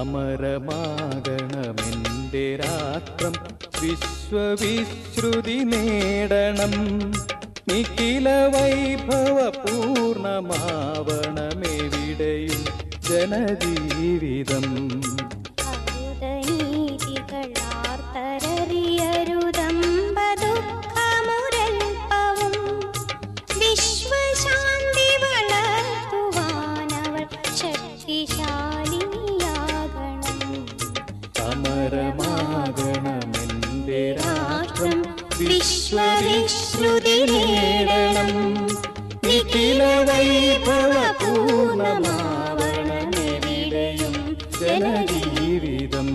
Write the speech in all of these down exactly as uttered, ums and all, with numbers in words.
അമരമാകണമെന്റെ രാത്രം വിശ്വവിശ്രുതി നേടണം. നിഖില വൈഭവ പൂർണ്ണമാവണമെവിടെയും ജനജീവിതം. വിശ്വശാന്തി വളർത്തുവാനവൾ ശക്തിശാലിനിയാകണം. അമരമാകണമെന്റെ രാഷ്ട്രം വിശ്വവിശ്രുതി നേടണം. നിഖില വൈഭവ പൂർണ്ണമാവണമെവിടെയും ജനജീവിതം.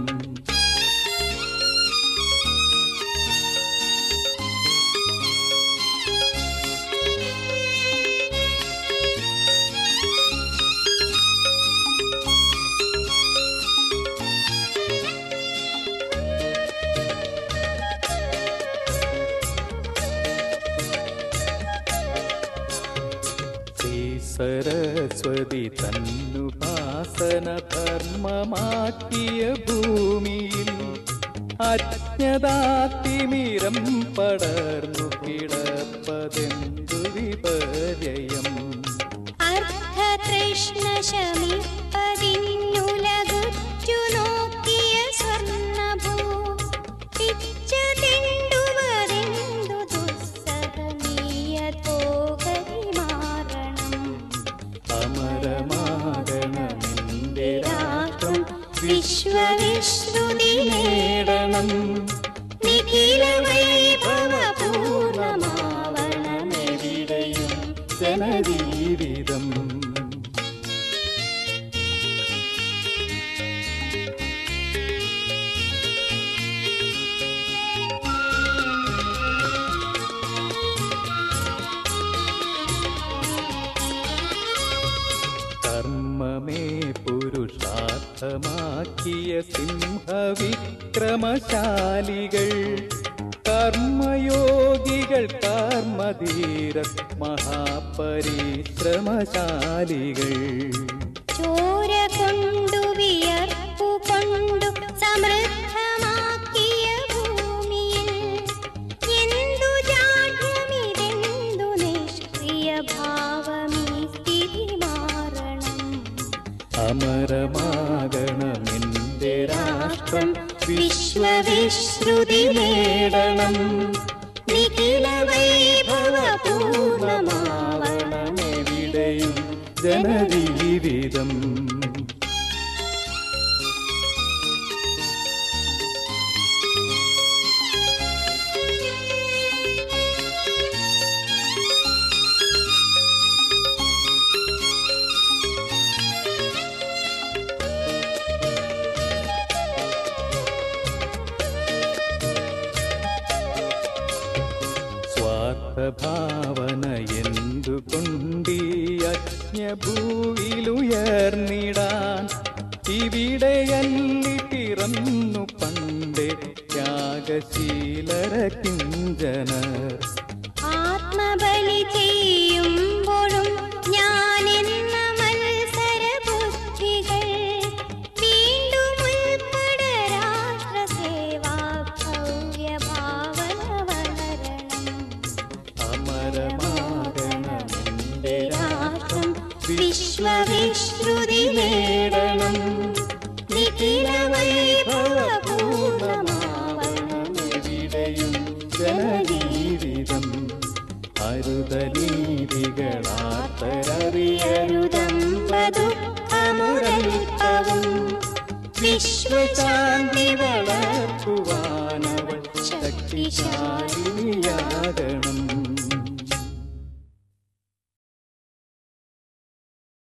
സരസ്വതി തന്നുപാസന ധർമ്മമാക്കിയ ഭൂമിയിൽ അജ്ഞതാതിമിരം പടർന്നു കിടപ്പതെന്തു വിപര്യം. അർത്ഥതൃഷ്ണ ശമിപ്പതിന്നുലകുറ്റു നോക്കിയ സ്വർണ്ണഭൂ പിച്ചതിണ്ടുവതെന്തു ദുസ്സഹനീയതോകരി മാറണം. അമരമാകണമെന്റെ രാഷ്ട്രം വിശ്വവിശ്രുതി നേടണം. നിഖില വൈഭവ പൂർണ്ണമാവണമെവിടെയും ജനജീവിതം. കർമ്മമേ പുരുഷാർത്ഥമാക്കിയ സിംഹവിക്രമശാലികൾ കർമ്മയോഗികൾ കർമ്മധീര മഹാപരിശ്രമശാലികൾ. ചോര കൊണ്ടു വിയർപ്പു കൊണ്ടു സമൃദ്ധമാക്കിയ ഭൂമിയിൽ എന്തു ജാഠ്യമിതെന്തു നിഷ്ക്രിയ ഭാവമീ സ്ഥിതി മാറണം. അമരമാകണമെന്റെ രാഷ്ട്രം വിശ്വവിശ്രുതി നേടണം. നിഖില വൈഭവ പൂർണ്ണമാവണമെവിടെയും ജനജീവിതം. ഭാവന എന്തുകൊണ്ടീ അജ്ഞഭൂവിലുയർന്നിടാൻ ഇവിടെയല്ലി പിറന്നു പണ്ടേ ത്യാഗശീലര കിഞ്ചനർ. ആത്മബലി ചെയ്യുമ്പോഴും ഞാനെന്ന മത്സരബുദ്ധികൾ വീണ്ടും ഉൾപ്പെട രാഷ്ട്രസേവാ ഭവ്യഭാവന വളരണം. അമരമാകണമെന്റെ രാഷ്ട്രം വിശ്വവിശ്രുതി നേടണം. നിഖില വൈഭവ പൂർണ്ണമാവണമെവിടെയും ജനജീവിതം. അരുതനീതികളാത്തരറിയരുതമ്പതുഃഖമുരൽപ്പവും വിശ്വശാന്തി വളർത്തുവാനവൾ ശക്തിശാലിനിയാകണം.